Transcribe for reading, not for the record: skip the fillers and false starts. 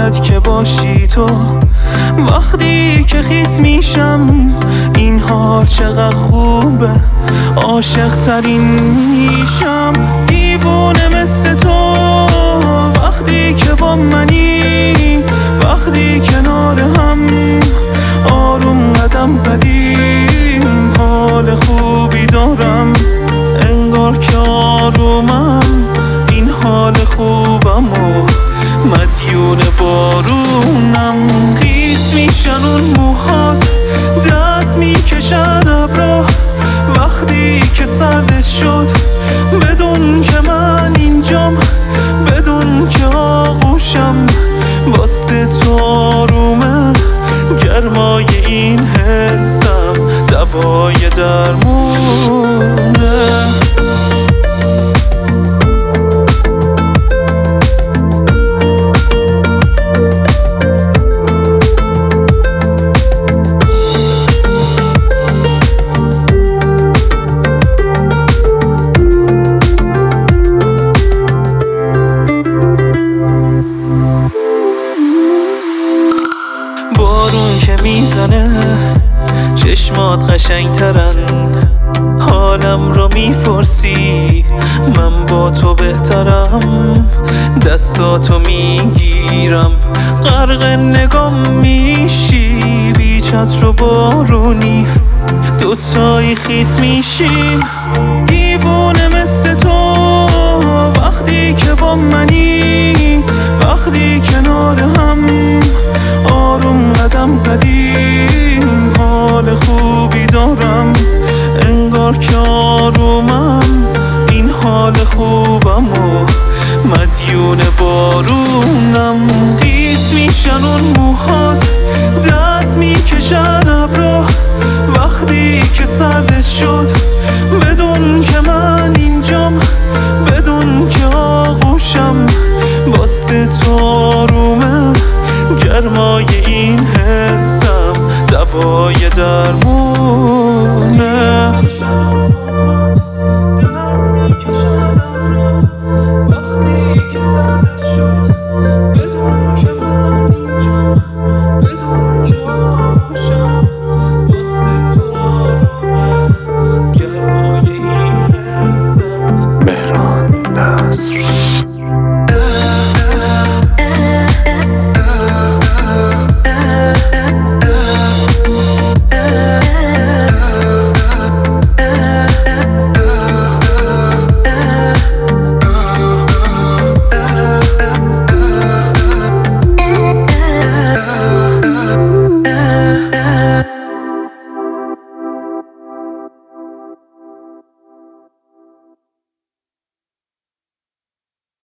باید که باشی تو. وقتی که خیس میشم این حال چقدر خوبه، عاشق ترین میشم، دیوونه مثل تو. وقتی که با منی، وقتی کنار هم آروم قدم زدیم، حال خوبی دارم، انگار که آرومم، این حال خوبم و مدیون بارونم. خیس میشن اون موهات، دست میکشن ابرا، وقتی که سردت شد بدون که من اینجام، بدون که آغوشم، واسه تو آرومه، گرمای این حسم دوای درمونه. بارون که میزنه چشمات قشنگترن، حالم رو میپرسی من با تو بهترم، دستاتو میگیرم غرق نگام میشی، بی چتر و بارونی دوتایی خیس میشیم، دیوونه مثل تو. وقتی که با منی، وقتی کنار هم آروم قدم زدیم، حال خوبی دارم، انگار که آرومم، این حال خوبم و مدیون بارونم. خیس میشن اون موهات، دست میکشن ابرا، وقتی که سردت شد بدون که من